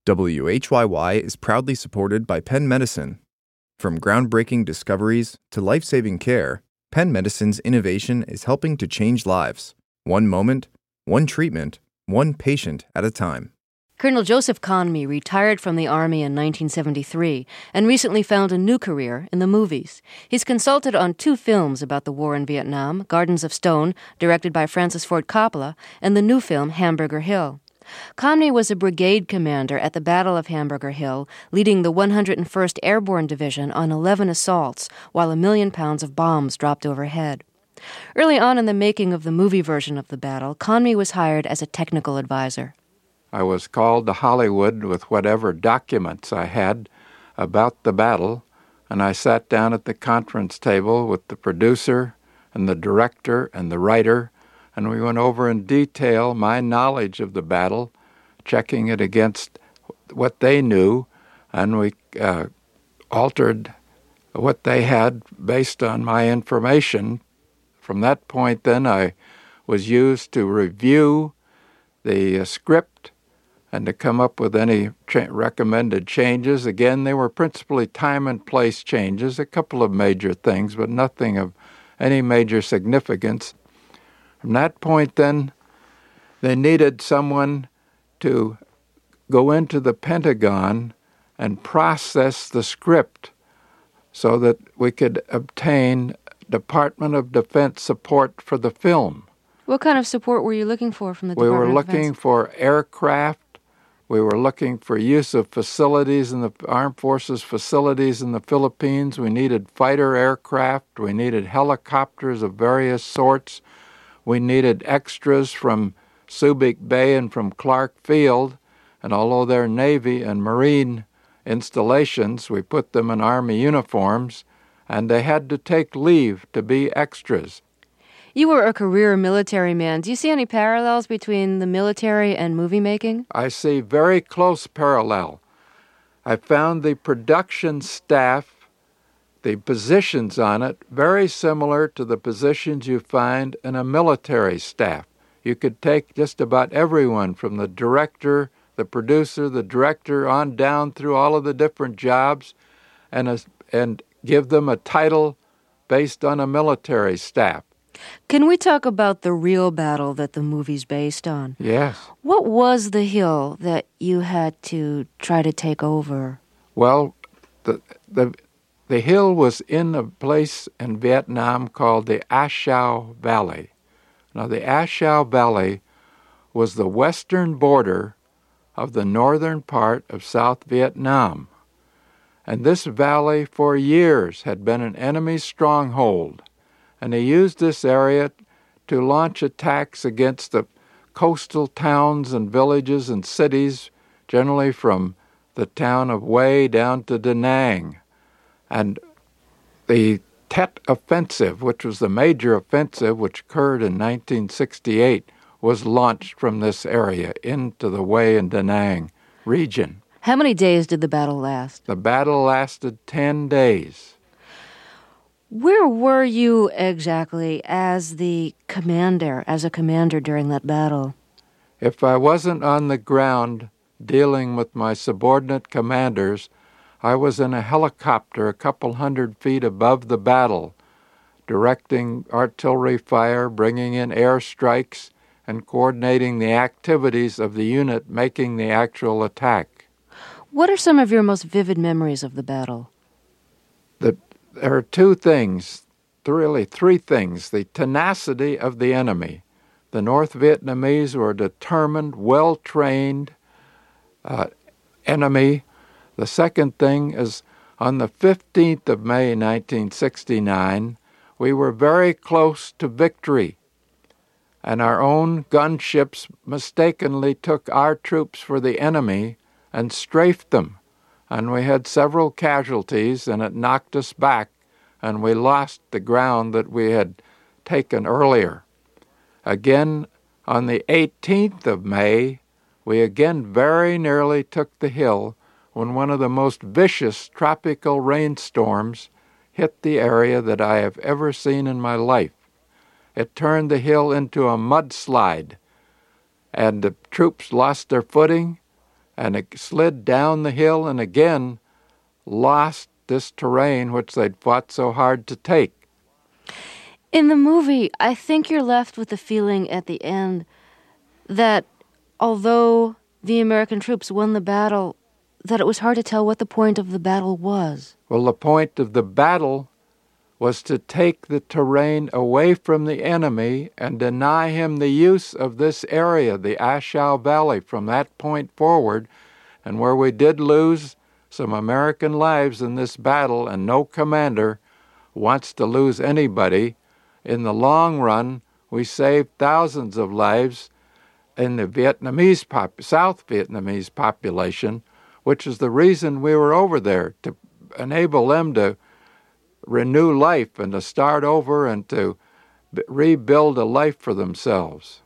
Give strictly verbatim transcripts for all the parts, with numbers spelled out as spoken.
W H Y Y is proudly supported by Penn Medicine. From groundbreaking discoveries to life-saving care, Penn Medicine's innovation is helping to change lives, one moment, one treatment, one patient at a time. Colonel Joseph Conmee retired from the Army in nineteen seventy-three and recently found a new career in the movies. He's consulted on two films about the war in Vietnam, Gardens of Stone, directed by Francis Ford Coppola, and the new film Hamburger Hill. Conmee was a brigade commander at the Battle of Hamburger Hill, leading the one hundred first Airborne Division on eleven assaults while a million pounds of bombs dropped overhead. Early on in the making of the movie version of the battle, Conmee was hired as a technical advisor. I was called to Hollywood with whatever documents I had about the battle, and I sat down at the conference table with the producer and the director and the writer, and we went over in detail my knowledge of the battle, checking it against what they knew, and we uh, altered what they had based on my information. From that point, then, I was used to review the uh, script and to come up with any cha- recommended changes. Again, they were principally time and place changes, a couple of major things, but nothing of any major significance. From that point, then, they needed someone to go into the Pentagon and process the script so that we could obtain Department of Defense support for the film. What kind of support were you looking for from the We Department were of Defense? looking for aircraft. We were looking for use of facilities in the Armed Forces facilities in the Philippines. We needed fighter aircraft. We needed helicopters of various sorts. We needed extras from Subic Bay and from Clark Field, and although they're Navy and Marine installations, we put them in Army uniforms, and they had to take leave to be extras. You were a career military man. Do you see any parallels between the military and movie making? I see very close parallel. I found the production staff, the positions on it, very similar to the positions you find in a military staff. You could take just about everyone from the director, the producer, the director, on down through all of the different jobs and, a, and give them a title based on a military staff. Can we talk about the real battle that the movie's based on? Yes. What was the hill that you had to try to take over? Well, the the the hill was in a place in Vietnam called the A Shau Valley. Now, the A Shau Valley was the western border of the northern part of South Vietnam. And this valley for years had been an enemy stronghold. And they used this area to launch attacks against the coastal towns and villages and cities, generally from the town of Hue down to Da Nang. And the Tet Offensive, which was the major offensive which occurred in nineteen sixty-eight, was launched from this area into the Hue and Da Nang region. How many days did the battle last? The battle lasted ten days. Where were you exactly as the commander, as a commander during that battle? If I wasn't on the ground dealing with my subordinate commanders, I was in a helicopter a couple hundred feet above the battle, directing artillery fire, bringing in airstrikes, and coordinating the activities of the unit making the actual attack. What are some of your most vivid memories of the battle? The There are two things, really three things. The tenacity of the enemy. The North Vietnamese were a determined, well-trained uh, enemy. The second thing is on the fifteenth of May, nineteen sixty-nine, we were very close to victory. And our own gunships mistakenly took our troops for the enemy and strafed them. And we had several casualties, and it knocked us back, and we lost the ground that we had taken earlier. Again, on the eighteenth of May, we again very nearly took the hill when one of the most vicious tropical rainstorms hit the area that I have ever seen in my life. It turned the hill into a mudslide, and the troops lost their footing, and it slid down the hill and again lost this terrain which they'd fought so hard to take. In the movie, I think you're left with the feeling at the end that although the American troops won the battle, that it was hard to tell what the point of the battle was. Well, the point of the battle was to take the terrain away from the enemy and deny him the use of this area, the Ashow Valley, from that point forward, and where we did lose some American lives in this battle, and no commander wants to lose anybody. In the long run, we saved thousands of lives in the Vietnamese pop- South Vietnamese population, which is the reason we were over there, to enable them to renew life and to start over and to b- rebuild a life for themselves.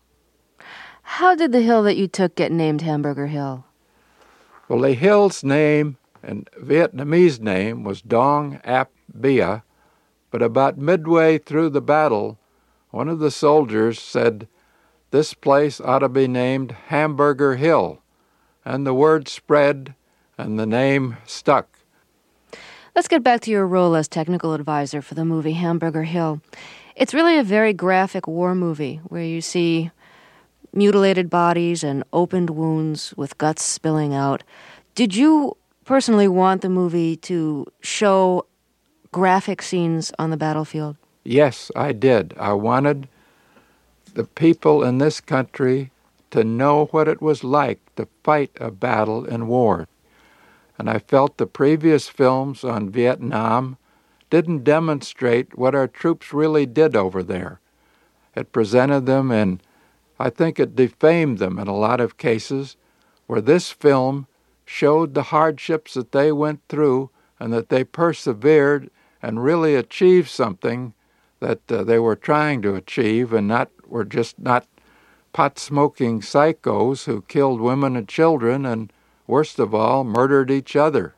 How did the hill that you took get named Hamburger Hill? Well, the hill's name and Vietnamese name was Dong Ap Bia, but about midway through the battle, one of the soldiers said, "This place ought to be named Hamburger Hill," and the word spread and the name stuck. Let's get back to your role as technical advisor for the movie Hamburger Hill. It's really a very graphic war movie where you see mutilated bodies and opened wounds with guts spilling out. Did you personally want the movie to show graphic scenes on the battlefield? Yes, I did. I wanted the people in this country to know what it was like to fight a battle in war. And I felt the previous films on Vietnam didn't demonstrate what our troops really did over there. It presented them, and I think it defamed them in a lot of cases, where this film showed the hardships that they went through and that they persevered and really achieved something that uh, they were trying to achieve, and not were just not pot-smoking psychos who killed women and children and, worst of all, murdered each other.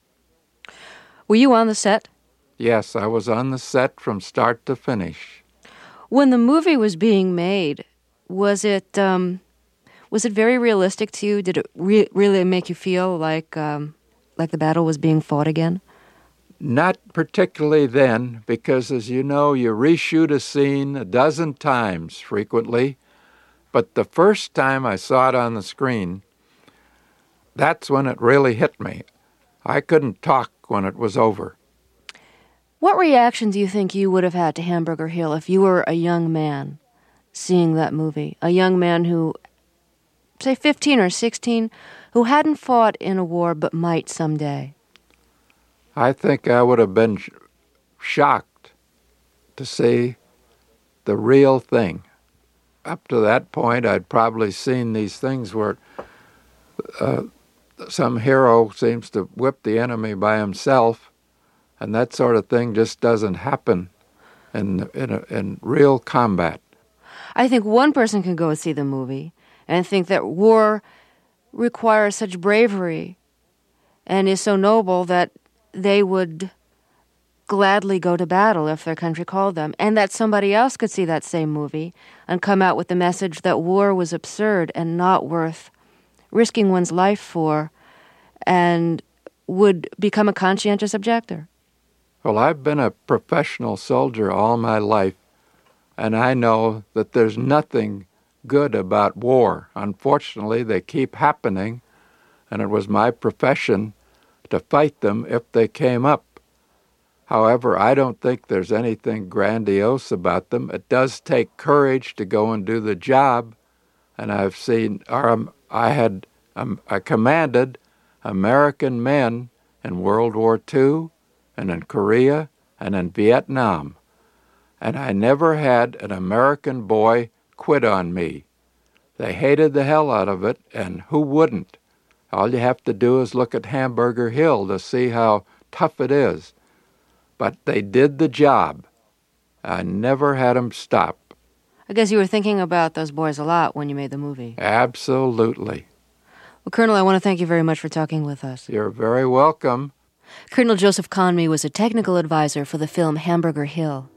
Were you on the set? Yes, I was on the set from start to finish. When the movie was being made, was it um, was it very realistic to you? Did it re- really make you feel like um, like the battle was being fought again? Not particularly then, because as you know, you reshoot a scene a dozen times frequently. But the first time I saw it on the screen, that's when it really hit me. I couldn't talk when it was over. What reaction do you think you would have had to Hamburger Hill if you were a young man seeing that movie? A young man who, say fifteen or sixteen, who hadn't fought in a war but might someday? I think I would have been sh- shocked to see the real thing. Up to that point, I'd probably seen these things where uh, some hero seems to whip the enemy by himself, and that sort of thing just doesn't happen in in, a, in real combat. I think one person can go and see the movie and think that war requires such bravery and is so noble that they would gladly go to battle if their country called them, and that somebody else could see that same movie and come out with the message that war was absurd and not worth risking one's life for, and would become a conscientious objector. Well, I've been a professional soldier all my life, and I know that there's nothing good about war. Unfortunately, they keep happening, and it was my profession to fight them if they came up. However, I don't think there's anything grandiose about them. It does take courage to go and do the job, and I've seen, or um, I had, um, I commanded American men in World War Two and in Korea and in Vietnam, and I never had an American boy quit on me. They hated the hell out of it, and who wouldn't? All you have to do is look at Hamburger Hill to see how tough it is. But they did the job. I never had them stop. I guess you were thinking about those boys a lot when you made the movie. Absolutely. Well, Colonel, I want to thank you very much for talking with us. You're very welcome. Colonel Joseph Conmee was a technical advisor for the film Hamburger Hill.